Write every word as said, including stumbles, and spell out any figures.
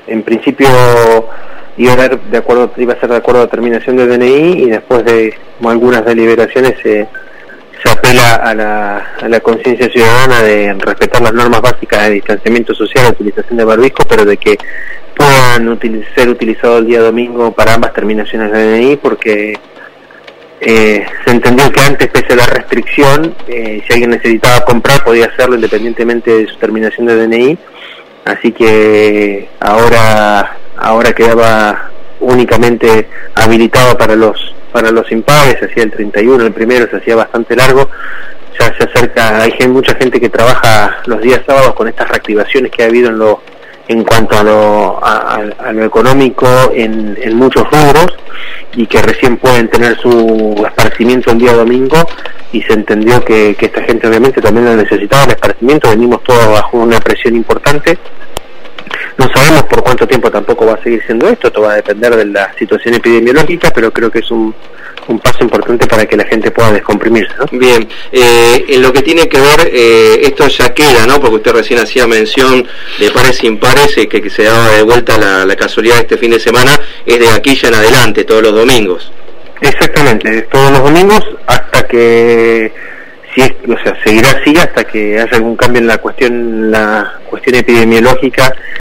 en principio iba a, ser de acuerdo, iba a ser de acuerdo a terminación del D N I, y después de como algunas deliberaciones se, se apela a la, a la conciencia ciudadana de respetar las normas básicas de distanciamiento social, la utilización de barbijo, pero de que puedan util ser utilizados el día domingo para ambas terminaciones del D N I, porque eh, se entendió que antes, pese a la restricción, eh, si alguien necesitaba comprar podía hacerlo independientemente de su terminación de D N I, así que ahora ahora quedaba únicamente habilitado para los para los impares. Se hacía el treinta y uno, el primero se hacía bastante largo, ya se acerca, hay gente, mucha gente que trabaja los días sábados con estas reactivaciones que ha habido en lo en cuanto a lo, a, a lo económico en, en muchos rubros, y que recién pueden tener su esparcimiento el día domingo, y se entendió que, que esta gente obviamente también lo necesitaba, el esparcimiento. Venimos todos bajo una presión importante. No sabemos por cuánto tiempo tampoco va a seguir siendo esto, esto va a depender de la situación epidemiológica, pero creo que es un, un paso importante para que la gente pueda descomprimirse, ¿no? Bien, eh, en lo que tiene que ver, eh, esto ya queda, ¿no? Porque usted recién hacía mención de pares e impares, eh, que, que se daba de vuelta la, la casualidad de este fin de semana, es de aquí ya en adelante, todos los domingos. Exactamente, todos los domingos hasta que, si es, o sea, seguirá así hasta que haya algún cambio en la cuestión, la cuestión epidemiológica